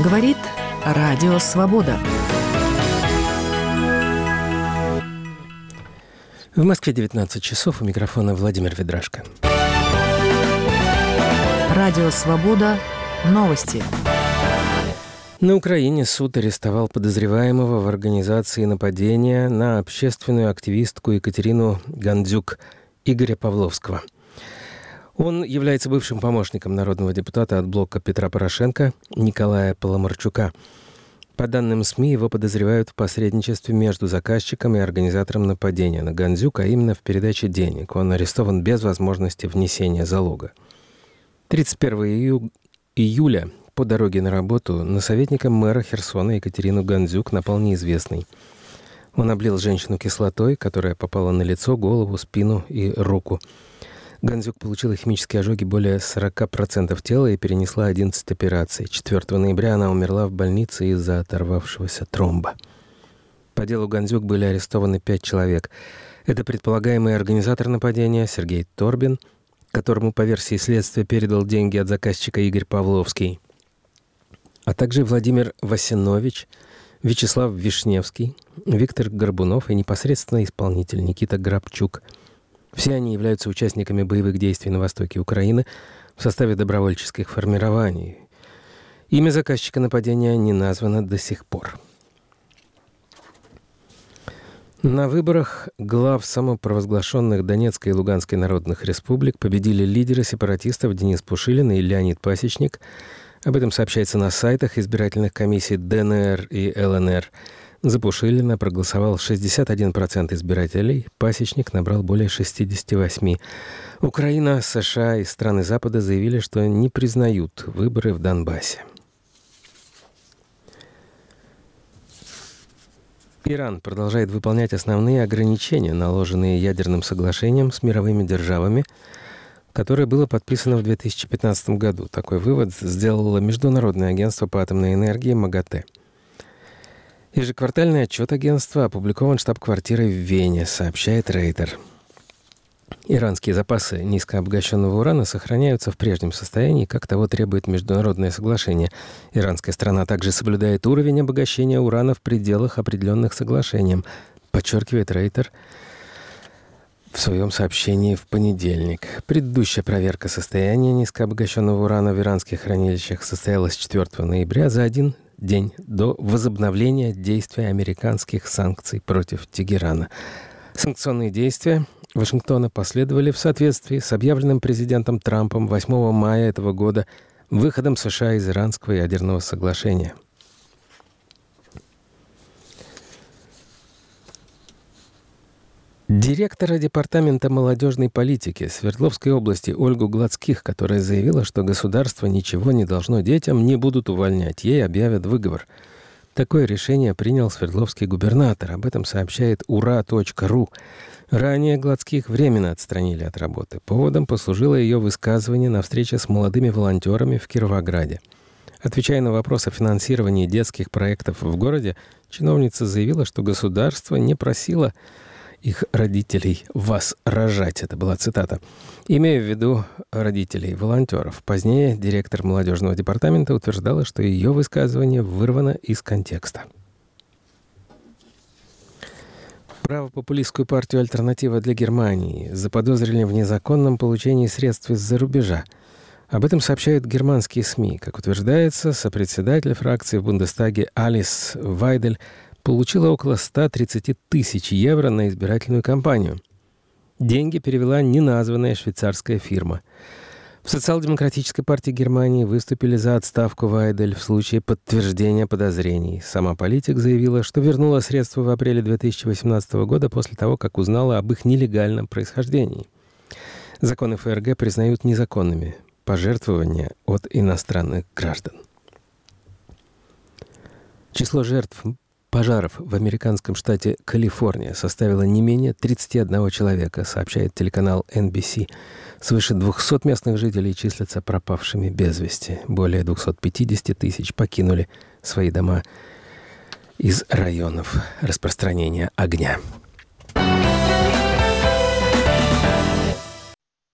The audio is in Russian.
Говорит Радио Свобода. В Москве 19 часов. У микрофона Владимир Ведрашко. Радио Свобода. Новости. На Украине суд арестовал подозреваемого в организации нападения на общественную активистку Екатерину Гандзюк Игоря Павловского. Он является бывшим помощником народного депутата от блока Петра Порошенко Николая Поломарчука. По данным СМИ, его подозревают в посредничестве между заказчиком и организатором нападения на Гандзюк, а именно в передаче денег. Он арестован без возможности внесения залога. 31 июля по дороге на работу на советника мэра Херсона Екатерину Гандзюк напал неизвестный. Он облил женщину кислотой, которая попала на лицо, голову, спину и руку. Гандзюк получила химические ожоги более 40% тела и перенесла 11 операций. 4 ноября она умерла в больнице из-за оторвавшегося тромба. По делу Гандзюк были арестованы 5 человек. Это предполагаемый организатор нападения Сергей Торбин, которому, по версии следствия, передал деньги от заказчика Игорь Павловский, а также Владимир Васинович, Вячеслав Вишневский, Виктор Горбунов и непосредственно исполнитель Никита Грабчук. Все они являются участниками боевых действий на востоке Украины в составе добровольческих формирований. Имя заказчика нападения не названо до сих пор. На выборах глав самопровозглашенных Донецкой и Луганской народных республик победили лидеры сепаратистов Денис Пушилин и Леонид Пасечник. Об этом сообщается на сайтах избирательных комиссий ДНР и ЛНР. За Пушилина проголосовал 61% избирателей, Пасечник набрал более 68%. Украина, США и страны Запада заявили, что не признают выборы в Донбассе. Иран продолжает выполнять основные ограничения, наложенные ядерным соглашением с мировыми державами, которое было подписано в 2015 году. Такой вывод сделало Международное агентство по атомной энергии МАГАТЭ. Ежеквартальный отчет агентства опубликован штаб-квартирой в Вене, сообщает Рейтер. Иранские запасы низкообогащенного урана сохраняются в прежнем состоянии, как того требует международное соглашение. Иранская страна также соблюдает уровень обогащения урана в пределах, определенных соглашением, подчеркивает Рейтер в своем сообщении в понедельник. Предыдущая проверка состояния низкообогащенного урана в иранских хранилищах состоялась 4 ноября, за один день до возобновления действия американских санкций против Тегерана. Санкционные действия Вашингтона последовали в соответствии с объявленным президентом Трампом 8 мая этого года выходом США из Иранского ядерного соглашения. Директора Департамента молодежной политики Свердловской области Ольгу Гладских, которая заявила, что государство ничего не должно детям, не будут увольнять, ей объявят выговор. Такое решение принял свердловский губернатор. Об этом сообщает ура.ру. Ранее Гладских временно отстранили от работы. Поводом послужило ее высказывание на встрече с молодыми волонтерами в Кировограде. Отвечая на вопрос о финансировании детских проектов в городе, чиновница заявила, что государство не просило их родителей вас рожать. Это была цитата. Имея в виду родителей волонтеров. Позднее директор молодежного департамента утверждала, что ее высказывание вырвано из контекста. Правопопулистскую партию «Альтернатива для Германии» заподозрили в незаконном получении средств из-за рубежа. Об этом сообщают германские СМИ. Как утверждается, сопредседатель фракции в Бундестаге Алис Вайдель получила около 130 тысяч евро на избирательную кампанию. Деньги перевела неназванная швейцарская фирма. В Социал-демократической партии Германии выступили за отставку Вайдель в случае подтверждения подозрений. Сама политик заявила, что вернула средства в апреле 2018 года после того, как узнала об их нелегальном происхождении. Законы ФРГ признают незаконными пожертвования от иностранных граждан. Число жертв пожаров в американском штате Калифорния составило не менее 31 человека, сообщает телеканал NBC. Свыше 200 местных жителей числятся пропавшими без вести. Более 250 тысяч покинули свои дома из районов распространения огня.